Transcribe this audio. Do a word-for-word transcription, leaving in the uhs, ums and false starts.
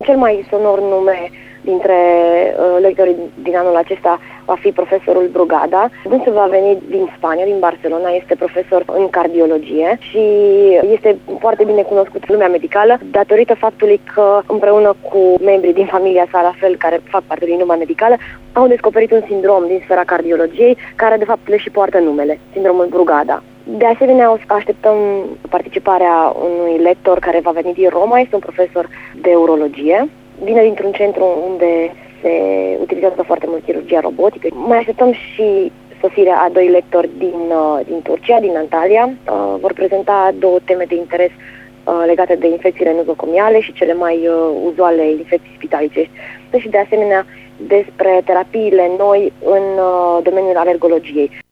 Cel mai sonor nume dintre uh, lectorii din anul acesta va fi profesorul Brugada. Dânsul va veni din Spania, din Barcelona, este profesor în cardiologie și este foarte bine cunoscut în lumea medicală datorită faptului că împreună cu membrii din familia sa, la fel, care fac parte din lumea medicală, au descoperit un sindrom din sfera cardiologiei care de fapt le și poartă numele, sindromul Brugada. De asemenea, așteptăm participarea unui lector care va veni din Roma, este un profesor de urologie. Vine dintr-un centru unde se utilizează foarte mult chirurgia robotică. Mai așteptăm și sosirea a doi lectori din, din Turcia, din Antalya. Uh, vor prezenta două teme de interes uh, legate de infecțiile nozocomiale și cele mai uh, uzuale infecții spitalicești. Și de asemenea despre terapiile noi în uh, domeniul alergologiei.